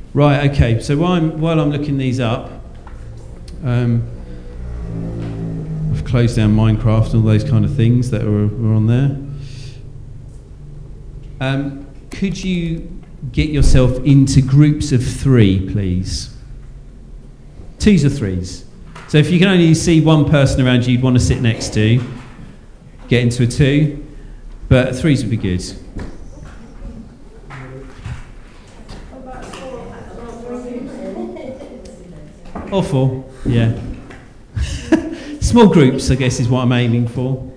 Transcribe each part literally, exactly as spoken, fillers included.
Right, okay, so while I'm, while I'm looking these up, um, I've closed down Minecraft and all those kind of things that were, were on there. Um, could you get yourself into groups of three, please? Twos or threes. So if you can only see one person around you you'd want to sit next to, get into a two, but threes would be good. Or four, yeah. Small groups, I guess, is what I'm aiming for.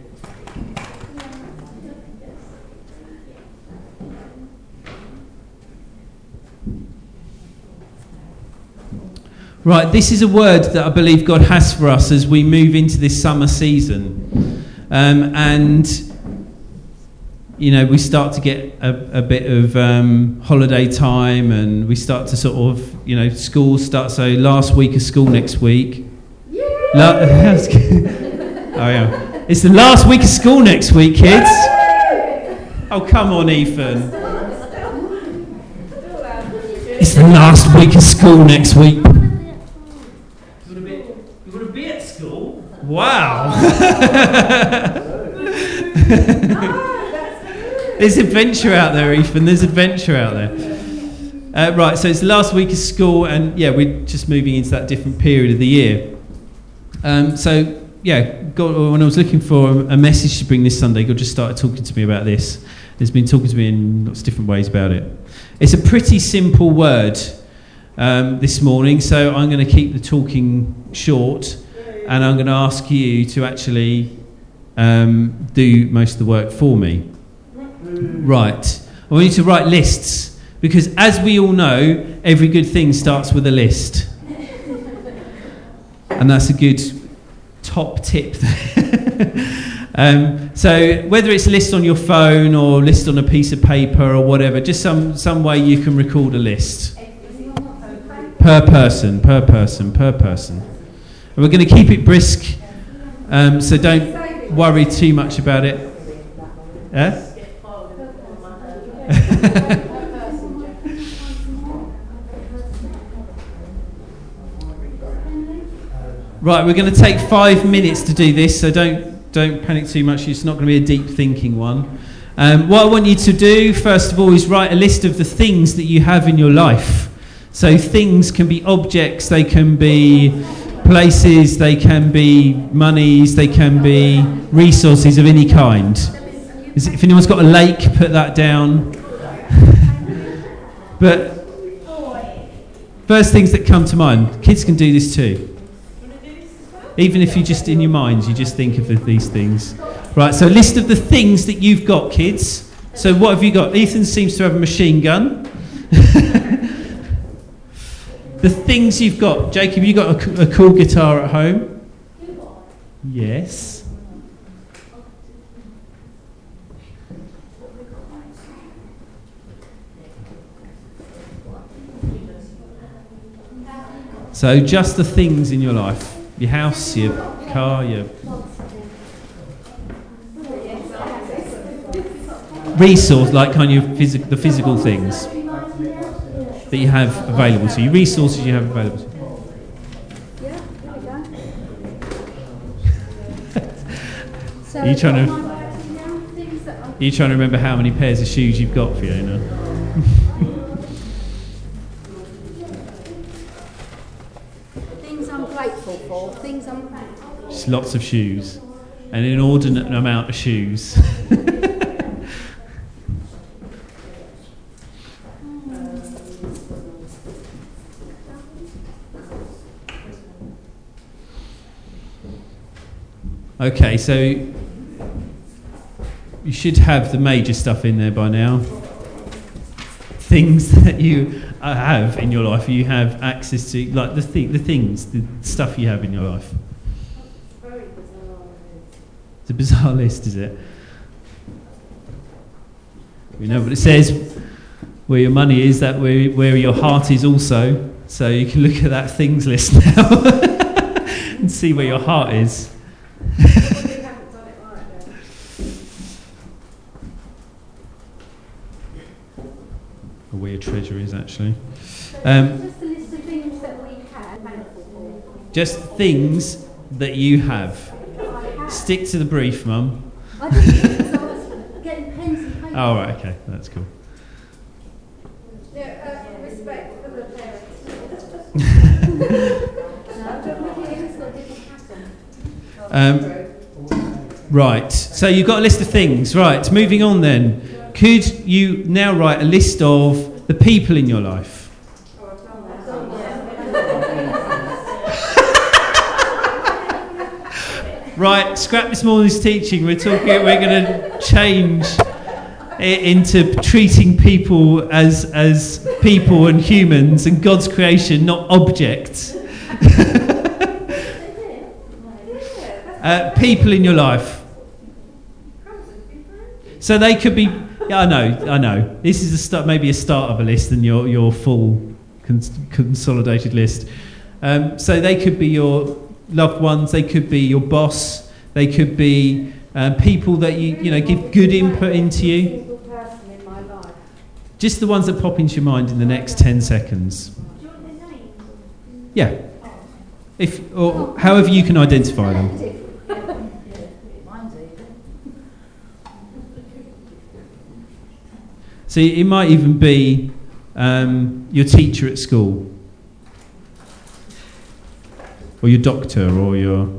Right, this is a word that I believe God has for us as we move into this summer season. Um, and, you know, we start to get a, a bit of um, holiday time, and we start to sort of, you know, school starts. So last week of school next week. La- oh, yeah. It's the last week of school next week, kids. Oh, come on, Ethan. It's the last week of school next week. You want to be at school? Wow. There's adventure out there, Ethan. There's adventure out there. Uh, right, so it's the last week of school, and yeah, we're just moving into that different period of the year. Um, so yeah, God, when I was looking for a message to bring this Sunday, God just started talking to me about this. He's been talking to me in lots of different ways about it. It's a pretty simple word um, this morning, so I'm going to keep the talking short, and I'm going to ask you to actually um, do most of the work for me. Right. I want you to write lists, because as we all know, every good thing starts with a list. And that's a good top tip. um, so whether it's a list on your phone or a list on a piece of paper or whatever, just some, some way you can record a list. Per person, per person, per person. And we're going to keep it brisk, um, so don't worry too much about it. Yeah? Right, we're going to take five minutes to do this, so don't don't panic too much. It's not going to be a deep thinking one. Um, what I want you to do, first of all, is write a list of the things that you have in your life. So things can be objects, they can be places, they can be monies, they can be resources of any kind. If anyone's got a lake, put that down. But first things that come to mind, kids can do this too. Even if you just, in your minds, you just think of the, these things. Right, so a list of the things that you've got, kids. So what have you got? Ethan seems to have a machine gun. The things you've got. Jacob, you got a, a cool guitar at home? Yes. So just the things in your life. Your house, your car, your resource, like kind of phys- the physical things that you have available to you. Resources you have available to you. Are you trying to? Are you trying to remember how many pairs of shoes you've got, Fiona? Things I'm thankful for. Just lots of shoes. An inordinate amount of shoes. Okay, so you should have the major stuff in there by now. Things that you have in your life, you have access to, like the th- the things, the stuff you have in your life. It's a bizarre list, is it? We know what it says. Where your money is, that where where your heart is also. So you can look at that things list now and see where your heart is. or where your treasure is, actually. Um, Just a list of things that we have. Thankful for. just things that you have. I have. Stick to the brief, Mum. I didn't think so. I was getting pens and paper. Oh, right, okay, that's cool. Yeah, uh, respect for the parents. No, but look here, it's got a different pattern. Um, right, so you've got a list of things. Right, moving on then. Could you now write a list of the people in your life? Right, scrap this morning's teaching. We're talking. We're going to change it into treating people as as people and humans and God's creation, not objects. uh, people in your life. So they could be. Yeah, I know. I know. This is a start, maybe a start of a list than your your full cons- consolidated list. Um, so they could be your loved ones, they could be your boss, they could be uh, people that you you know give good input into you. Just the ones that pop into your mind in the next ten seconds. Yeah. If or however you can identify them. So it might even be um, your teacher at school. Or your doctor, or your... I'm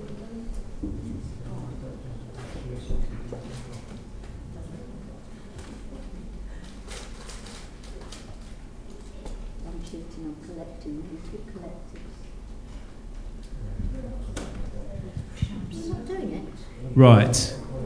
cheating on collecting. You keep collecting. I'm not doing it. Right.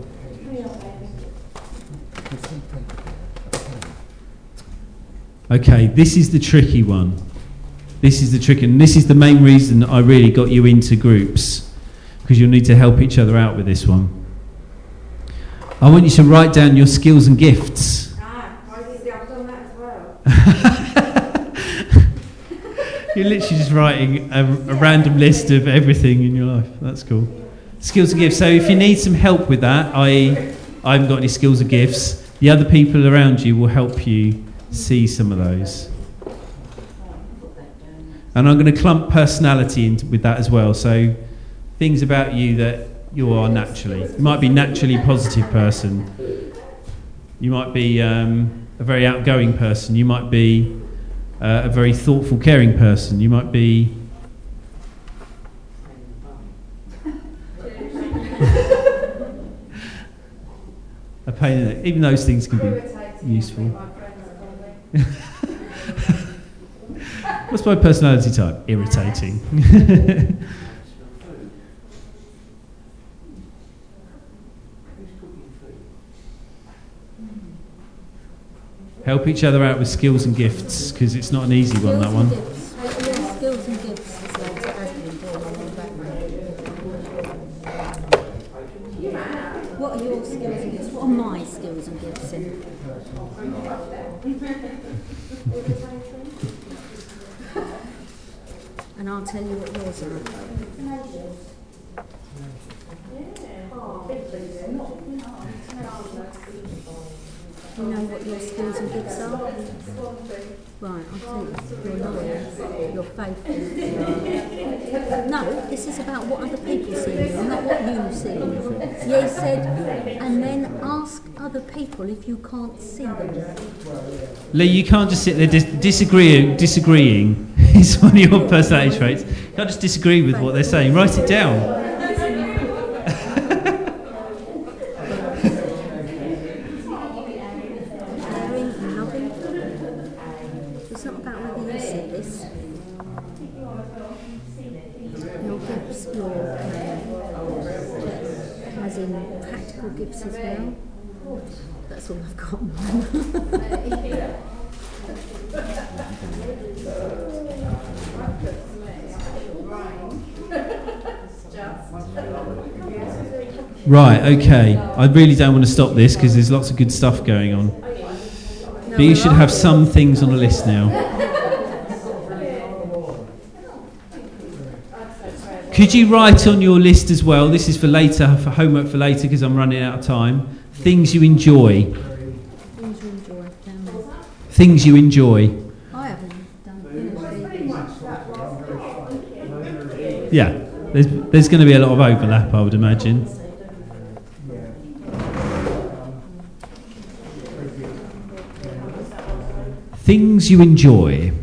Okay, this is the tricky one. This is the trick, and this is the main reason I really got you into groups, because you'll need to help each other out with this one. I want you to write down your skills and gifts. Ah, obviously I've done that as well. You're literally just writing a, a random list of everything in your life. That's cool. Skills and gifts. So if you need some help with that, I, I haven't got any skills or gifts, the other people around you will help you see some of those. And I'm going to clump personality into with that as well. So things about you that you are naturally. You might be naturally a positive person. You might be um, a very outgoing person. You might be uh, a very thoughtful, caring person. You might be... a pain in it. Even those things can be useful. What's my personality type? Irritating. Help each other out with skills and gifts, because it's not an easy one, that one. Skills and gifts is like admin doing all the background. What are your skills and gifts? What are my skills and gifts in? And I'll tell you what yours are. You know what your skills and gifts are? Right, I'll tell you. You're loyal, you're faithful. No, this is about what other people see in you, not what you see in you. Yeah, he said, and then ask other people if you can't see them. Lee, you can't just sit there dis- disagreeing. Disagreeing is one of your personality traits. You can't just disagree with what they're saying. Write it down. It's not about whether you see this. Your gifts, your um, as in practical gifts as well. That's all I've got. Right, okay. I really don't want to stop this because there's lots of good stuff going on. But you should have some things on the list now. Could you write on your list as well, this is for later, for homework for later because I'm running out of time, things you enjoy. Things you enjoy. things you enjoy. I haven't done it. Yeah, there's, there's going to be a lot of overlap, I would imagine. Things you enjoy.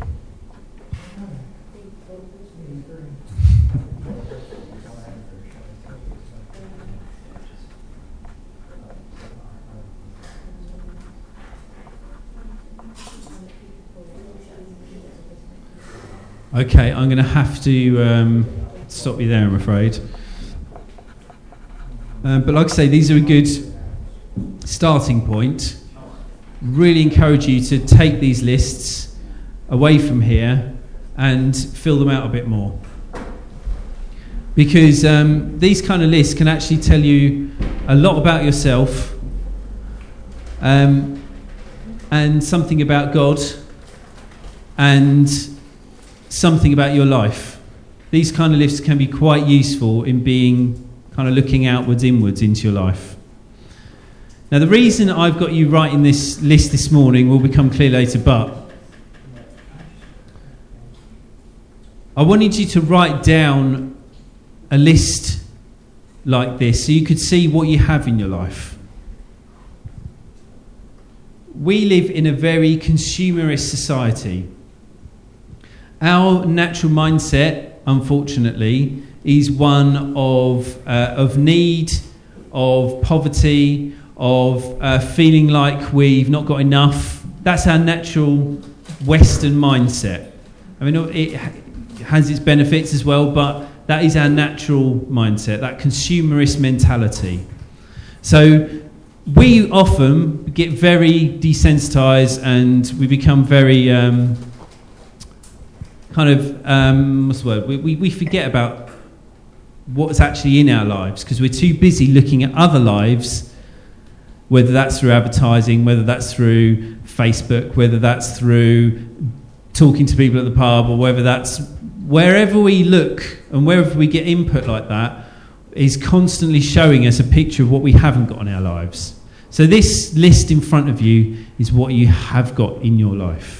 Okay, I'm going to have to um, stop you there, I'm afraid. Um, but like I say, these are a good starting point. Really encourage you to take these lists away from here and fill them out a bit more. Because um, these kind of lists can actually tell you a lot about yourself um, and something about God and something about your life. These kind of lists can be quite useful in being kind of looking outwards, inwards into your life. Now, the reason I've got you writing this list this morning will become clear later, but I wanted you to write down a list like this so you could see what you have in your life. We live in a very consumerist society. Our natural mindset, unfortunately, is one of uh, of need, of poverty, of uh, feeling like we've not got enough. That's our natural Western mindset. I mean, it has its benefits as well, but that is our natural mindset, that consumerist mentality. So we often get very desensitized and we become very... Um, kind of, um, what's the word, we, we, we forget about what's actually in our lives because we're too busy looking at other lives, whether that's through advertising, whether that's through Facebook, whether that's through talking to people at the pub, or whether that's wherever we look and wherever we get input like that is constantly showing us a picture of what we haven't got in our lives. So this list in front of you is what you have got in your life.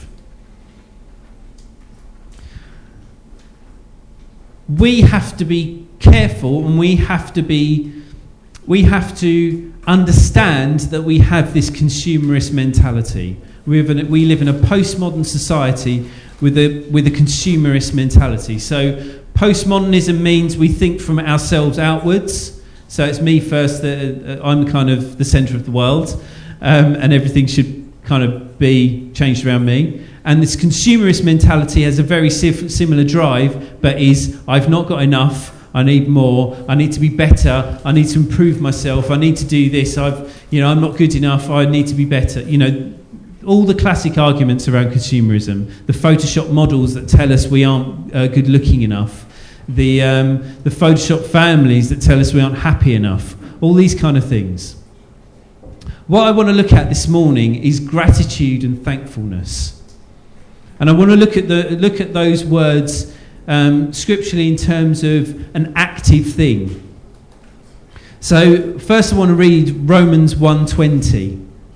We have to be careful and we have to be we have to understand that we have this consumerist mentality. We live in a, we live in a postmodern society with a with a consumerist mentality. So postmodernism means we think from ourselves outwards. So it's me first, that I'm kind of the centre of the world, um, and everything should kind of be changed around me. And this consumerist mentality has a very similar drive, but is, I've not got enough, I need more, I need to be better, I need to improve myself, I need to do this, I've, you know, I'm not good enough, I need to be better. You know, all the classic arguments around consumerism, the Photoshop models that tell us we aren't uh, good looking enough, the, um, the Photoshop families that tell us we aren't happy enough, all these kind of things. What I want to look at this morning is gratitude and thankfulness. And I want to look at the look at those words um, scripturally in terms of an active thing. So first I want to read Romans one twenty.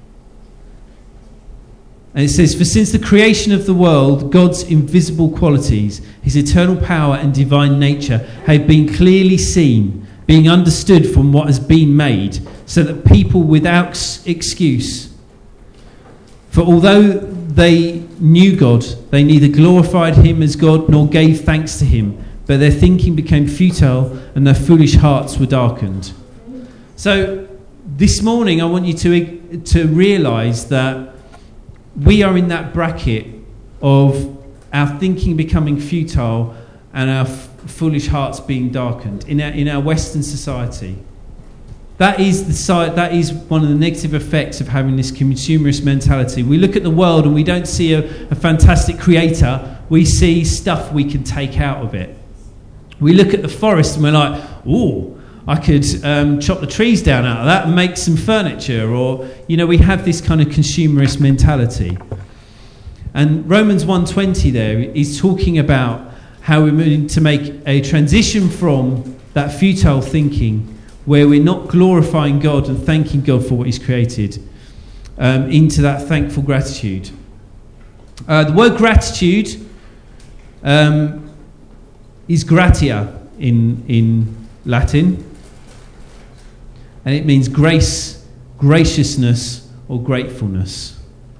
And it says, "For since the creation of the world, God's invisible qualities, his eternal power and divine nature have been clearly seen, being understood from what has been made, so that people without excuse. For although they knew God, they neither glorified him as God nor gave thanks to him, but their thinking became futile and their foolish hearts were darkened." So this morning I want you to, to realise that we are in that bracket of our thinking becoming futile and our f- foolish hearts being darkened in our, in our Western society. That is the side. That is one of the negative effects of having this consumerist mentality. We look at the world and we don't see a, a fantastic creator. We see stuff we can take out of it. We look at the forest and we're like, "Ooh, I could um, chop the trees down out of that and make some furniture." Or, you know, we have this kind of consumerist mentality. And Romans one twenty there is talking about how we need to make a transition from that futile thinking, where we're not glorifying God and thanking God for what he's created, um, into that thankful gratitude. Uh, the word gratitude um, is gratia in, in Latin, and it means grace, graciousness, or gratefulness.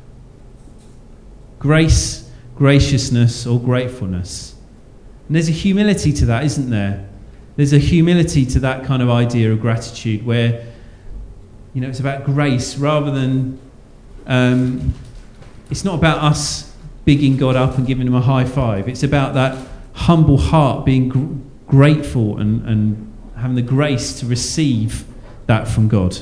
Grace, graciousness, or gratefulness. And there's a humility to that, isn't there? There's a humility to that kind of idea of gratitude where, you know, it's about grace rather than... Um, it's not about us bigging God up and giving him a high five. It's about that humble heart being gr- grateful and, and having the grace to receive that from God.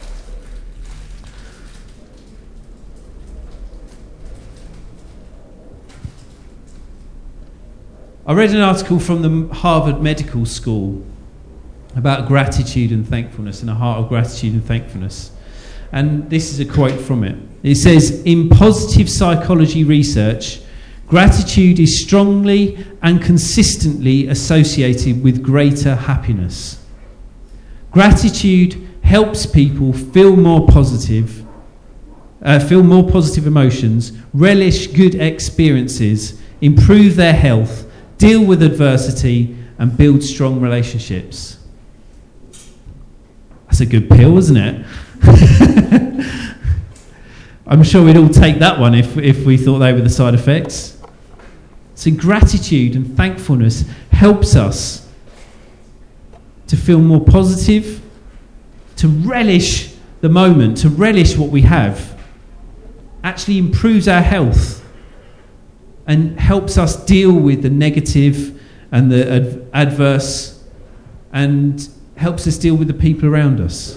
I read an article from the Harvard Medical School about gratitude and thankfulness and a heart of gratitude and thankfulness. And this is a quote from it. It says, "In positive psychology research, gratitude is strongly and consistently associated with greater happiness. Gratitude helps people feel more positive, uh, feel more positive emotions, relish good experiences, improve their health, deal with adversity, and build strong relationships." That's a good pill, isn't it? I'm sure we'd all take that one if, if we thought they were the side effects. So gratitude and thankfulness helps us to feel more positive, to relish the moment, to relish what we have. Actually improves our health and helps us deal with the negative and the ad- adverse, and helps us deal with the people around us.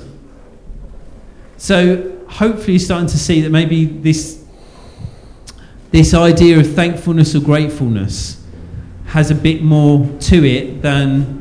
So hopefully you're starting to see that maybe this this idea of thankfulness or gratefulness has a bit more to it than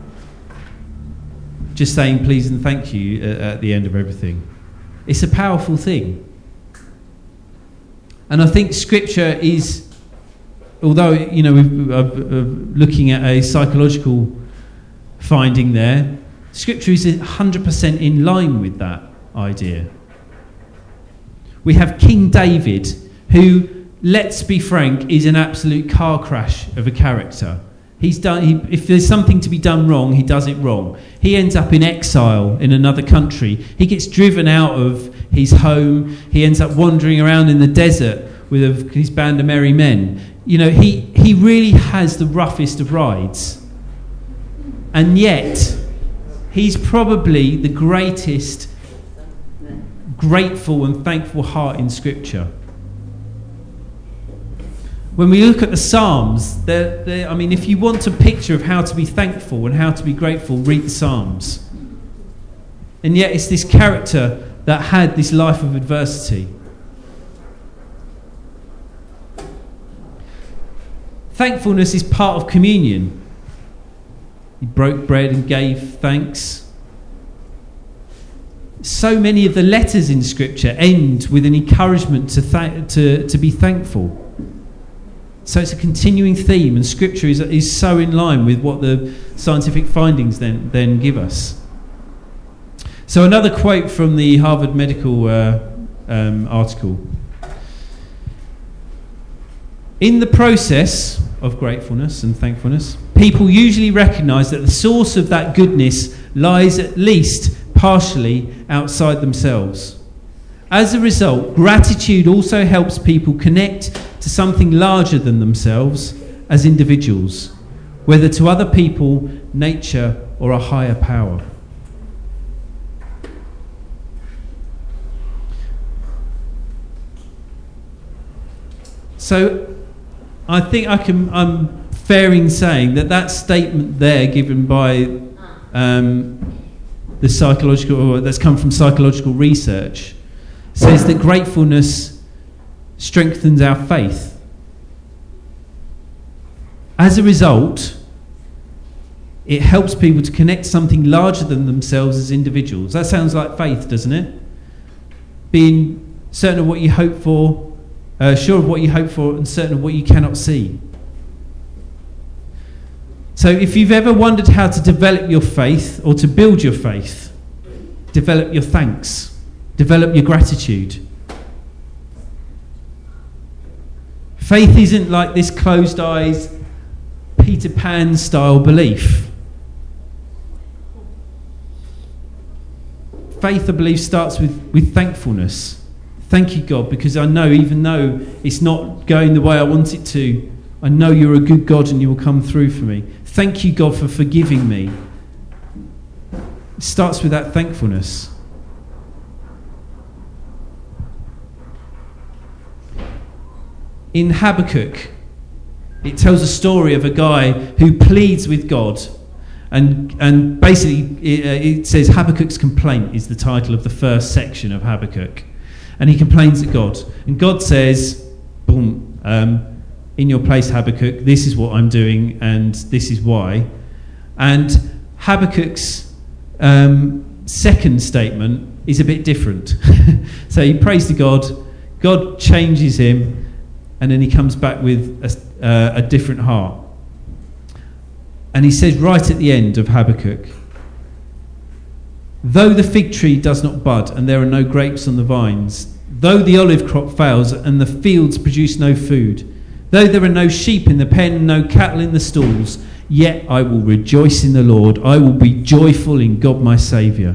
just saying please and thank you at, at the end of everything. It's a powerful thing. And I think Scripture is, although, you know, we're uh, uh, looking at a psychological finding there, Scripture is one hundred percent in line with that idea. We have King David, who, let's be frank, is an absolute car crash of a character. He's done. He, if there's something to be done wrong, he does it wrong. He ends up in exile in another country. He gets driven out of his home. He ends up wandering around in the desert with a, his band of merry men. You know, he, he really has the roughest of rides. And yet, he's probably the greatest grateful and thankful heart in Scripture. When we look at the Psalms, they're, they're, I mean, if you want a picture of how to be thankful and how to be grateful, read the Psalms. And yet it's this character that had this life of adversity. Thankfulness is part of communion. He broke bread and gave thanks. So many of the letters in Scripture end with an encouragement to th- to, to be thankful. So it's a continuing theme, and Scripture is, is so in line with what the scientific findings then, then give us. So another quote from the Harvard Medical uh, um, article. "In the process of gratefulness and thankfulness, people usually recognise that the source of that goodness lies at least partially outside themselves. As a result, gratitude also helps people connect to something larger than themselves as individuals, whether to other people, nature, or a higher power." So I think I can, I'm fair in saying that that statement there given by um, the psychological, or that's come from psychological research, says that gratefulness strengthens our faith. As a result, it helps people to connect something larger than themselves as individuals. That sounds like faith, doesn't it? Being certain of what you hope for, uh, sure of what you hope for, and certain of what you cannot see. So if you've ever wondered how to develop your faith or to build your faith, develop your thanks, develop your gratitude. Faith isn't like this closed eyes, Peter Pan style belief. Faith, I believe, starts with, with thankfulness. Thank you, God, because I know even though it's not going the way I want it to, I know you're a good God and you will come through for me. Thank you, God, for forgiving me. It starts with that thankfulness. In Habakkuk, it tells a story of a guy who pleads with God. And and basically, it, uh, it says Habakkuk's complaint is the title of the first section of Habakkuk. And he complains at God. And God says, boom, um, in your place, Habakkuk, this is what I'm doing and this is why. And Habakkuk's um, second statement is a bit different. So he prays to God, God changes him, and then he comes back with a, uh, a different heart. And he says right at the end of Habakkuk, though the fig tree does not bud and there are no grapes on the vines, though the olive crop fails and the fields produce no food, though there are no sheep in the pen, no cattle in the stalls, yet I will rejoice in the Lord. I will be joyful in God my Saviour.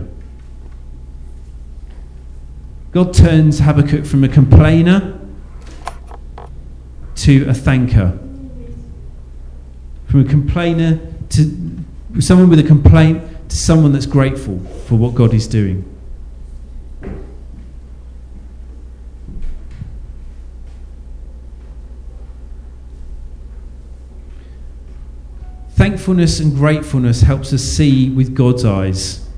God turns Habakkuk from a complainer to a thanker. From a complainer to someone with a complaint to someone that's grateful for what God is doing. Thankfulness and gratefulness helps us see with God's eyes.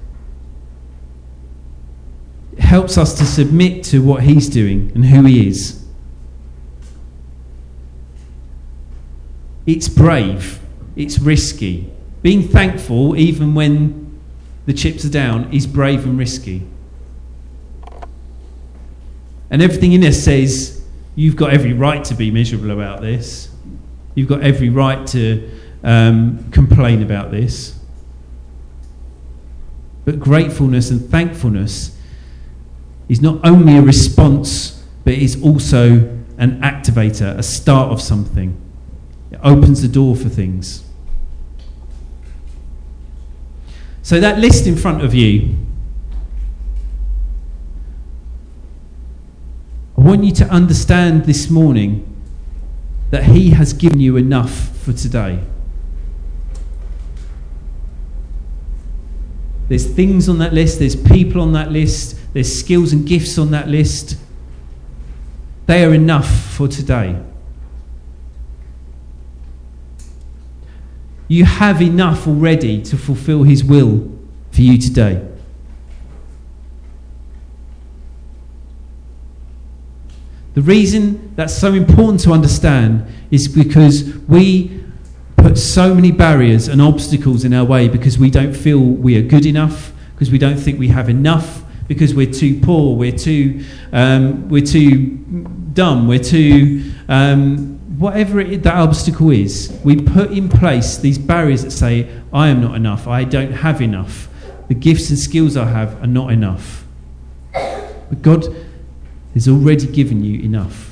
It helps us to submit to what He's doing and who He is. It's brave. It's risky. Being thankful, even when the chips are down, is brave and risky. And everything in us says, you've got every right to be miserable about this. You've got every right to um, complain about this. But gratefulness and thankfulness is not only a response, but it is also an activator, a start of something. It opens the door for things. So that list in front of you, I want you to understand this morning that He has given you enough for today. There's things on that list, there's people on that list, there's skills and gifts on that list. They are enough for today. You have enough already to fulfill His will for you today. The reason that's so important to understand is because we put so many barriers and obstacles in our way because we don't feel we are good enough, because we don't think we have enough, because we're too poor, we're too um, we're too dumb, we're too um, whatever it, that obstacle is. We put in place these barriers that say, I am not enough, I don't have enough, the gifts and skills I have are not enough. But God has already given you enough.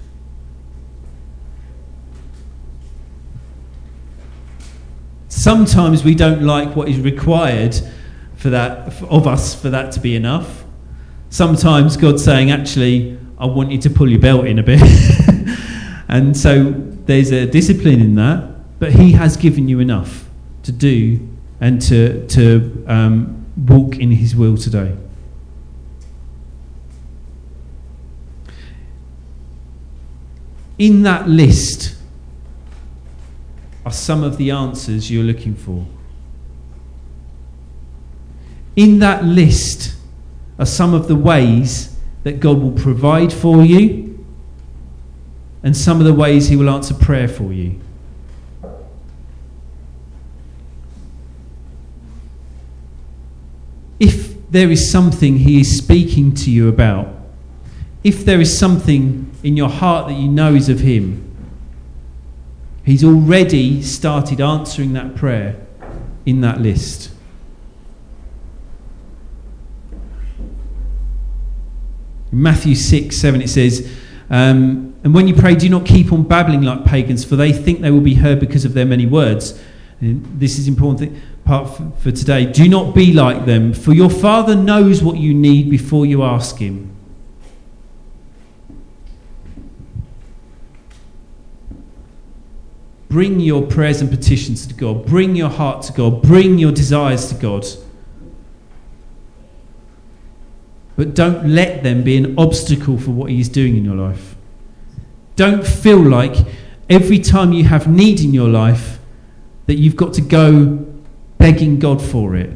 Sometimes we don't like what is required for that of us for that to be enough. Sometimes God's saying, actually, I want you to pull your belt in a bit. And so there's a discipline in that, but He has given you enough to do and to to um, walk in His will today. In that list are some of the answers you're looking for. In that list are some of the ways that God will provide for you and some of the ways He will answer prayer for you. If there is something He is speaking to you about, if there is something in your heart that you know is of Him, He's already started answering that prayer in that list. In Matthew six, seven it says, um, And when you pray, do not keep on babbling like pagans, for they think they will be heard because of their many words. And this is important thing, part for, for today. Do not be like them, for your Father knows what you need before you ask him. Bring your prayers and petitions to God. Bring your heart to God. Bring your desires to God. But don't let them be an obstacle for what he is doing in your life. Don't feel like every time you have need in your life that you've got to go begging God for it.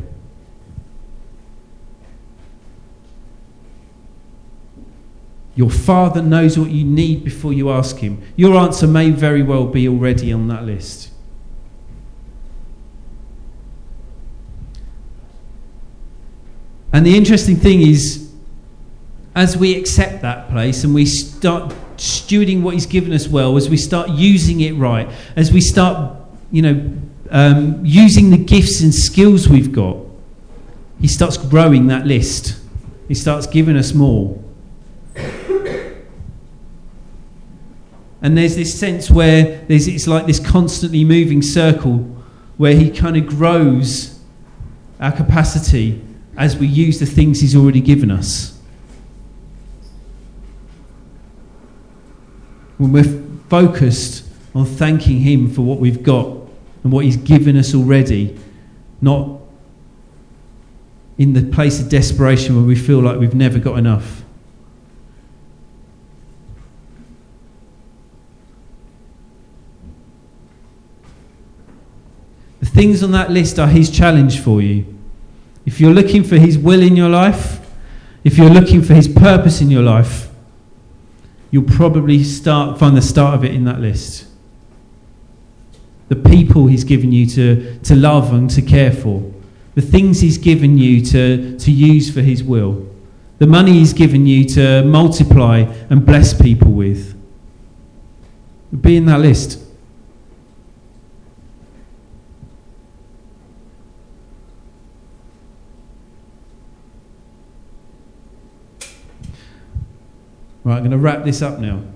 Your Father knows what you need before you ask him. Your answer may very well be already on that list. And the interesting thing is, as we accept that place and we start stewarding what he's given us well, as we start using it right, as we start, you know, um, using the gifts and skills we've got, he starts growing that list. He starts giving us more. And there's this sense where there's, it's like this constantly moving circle where he kind of grows our capacity as we use the things he's already given us. When we're focused on thanking him for what we've got and what he's given us already, not in the place of desperation where we feel like we've never got enough. The things on that list are his challenge for you. If you're looking for his will in your life, if you're looking for his purpose in your life, you'll probably start find the start of it in that list. The people he's given you to, to love and to care for. The things he's given you to, to use for his will. The money he's given you to multiply and bless people with. It'll be in that list. Right, I'm going to wrap this up now.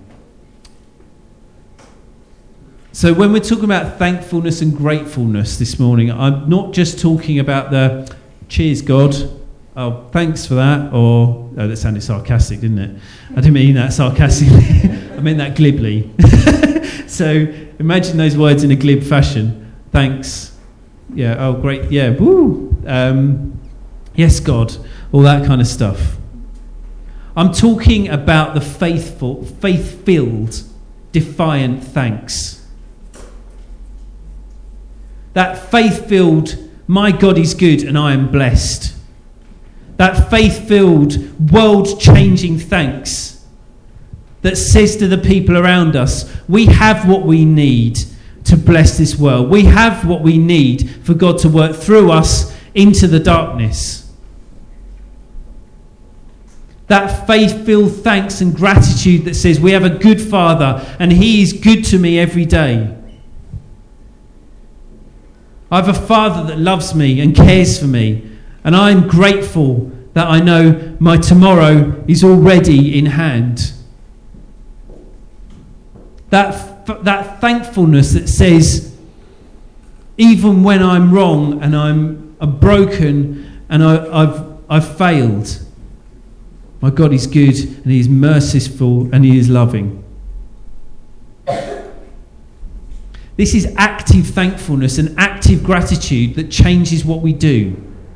So when we're talking about thankfulness and gratefulness this morning, I'm not just talking about the cheers, God, oh, thanks for that, or, oh, that sounded sarcastic, didn't it? I didn't mean that sarcastically. I meant that glibly. So imagine those words in a glib fashion. Thanks. Yeah, oh, great, yeah, woo. Um, yes, God, all that kind of stuff. I'm talking about the faithful, faith-filled, defiant thanks. That faith-filled, my God is good and I am blessed. That faith-filled, world-changing thanks that says to the people around us, we have what we need to bless this world. We have what we need for God to work through us into the darkness. That faith-filled thanks and gratitude that says we have a good Father and he is good to me every day. I have a Father that loves me and cares for me, and I'm grateful that I know my tomorrow is already in hand. That, that thankfulness that says even when I'm wrong and I'm, I'm broken and I, I've, I've failed, my God is good and he is merciful and he is loving. This is active thankfulness and active gratitude that changes what we do.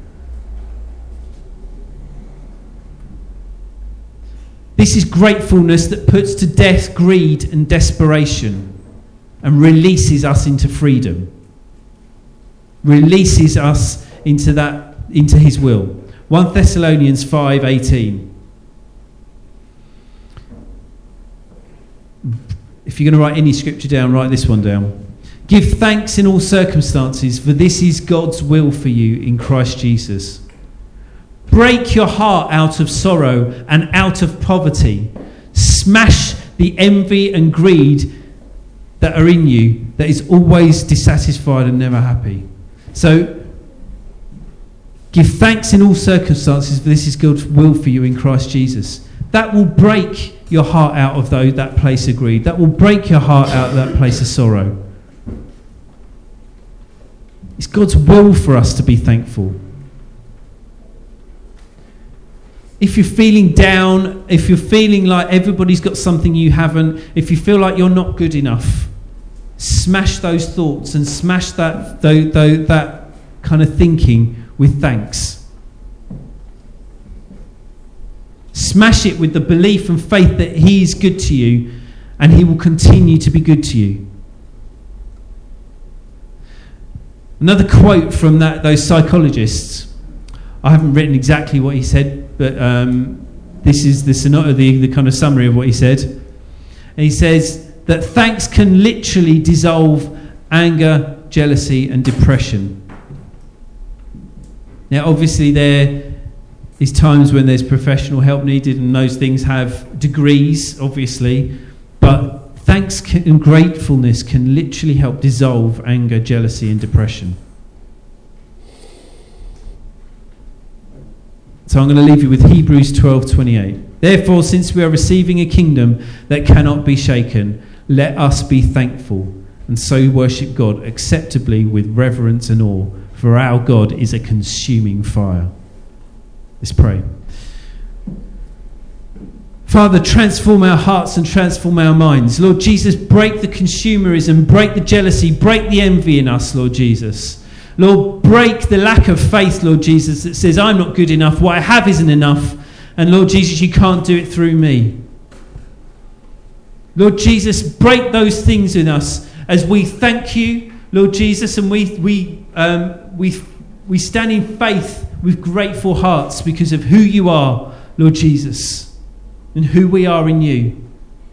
This is gratefulness that puts to death greed and desperation and releases us into freedom. Releases us into that, into his will. First Thessalonians five eighteen. If you're going to write any scripture down, write this one down. Give thanks in all circumstances, for this is God's will for you in Christ Jesus. Break your heart out of sorrow and out of poverty. Smash the envy and greed that are in you, that is always dissatisfied and never happy. So, give thanks in all circumstances, for this is God's will for you in Christ Jesus. That will break your heart out of though, that place of greed. That will break your heart out of that place of sorrow. It's God's will for us to be thankful. If you're feeling down, if you're feeling like everybody's got something you haven't, if you feel like you're not good enough, smash those thoughts and smash that, though, though, that kind of thinking with thanks. Smash it with the belief and faith that he is good to you and he will continue to be good to you. Another quote from that those psychologists. I haven't written exactly what he said, but um, this is the, sonata, the, the kind of summary of what he said. And he says that thanks can literally dissolve anger, jealousy and depression. Now obviously there is times when there's professional help needed and those things have degrees, obviously, but thanks can, and gratefulness can literally help dissolve anger, jealousy and depression. So I'm going to leave you with Hebrews twelve twenty-eight. Therefore, since we are receiving a kingdom that cannot be shaken, let us be thankful and so worship God acceptably with reverence and awe, for our God is a consuming fire. Let's pray. Father, transform our hearts and transform our minds. Lord Jesus, break the consumerism, break the jealousy, break the envy in us, Lord Jesus. Lord, break the lack of faith, Lord Jesus, that says I'm not good enough, what I have isn't enough, and Lord Jesus, you can't do it through me. Lord Jesus, break those things in us as we thank you, Lord Jesus, and we we um, we we stand in faith with grateful hearts because of who you are, Lord Jesus, and who we are in you.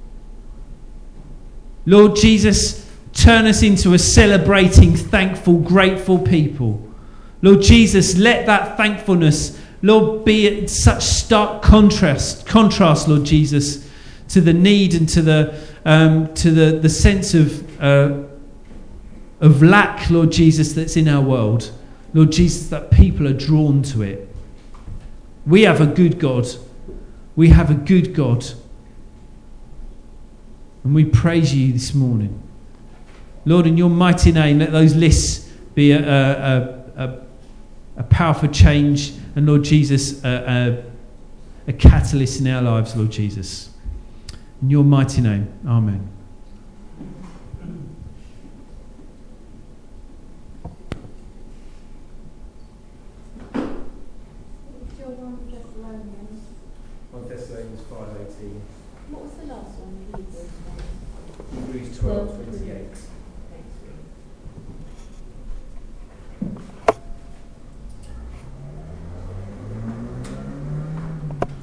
Lord Jesus, turn us into a celebrating, thankful, grateful people. Lord Jesus, let that thankfulness, Lord, be at such stark contrast, contrast, Lord Jesus, to the need and to the um, to the, the sense of uh, of lack, Lord Jesus, that's in our world. Lord Jesus, that people are drawn to it. We have a good God. We have a good God. And we praise you this morning. Lord, in your mighty name, let those lists be a, a, a, a powerful change. And Lord Jesus, a, a, a catalyst in our lives, Lord Jesus. In your mighty name, amen. First Thessalonians five eighteen. What was the last one? Hebrews twelve twenty-eight.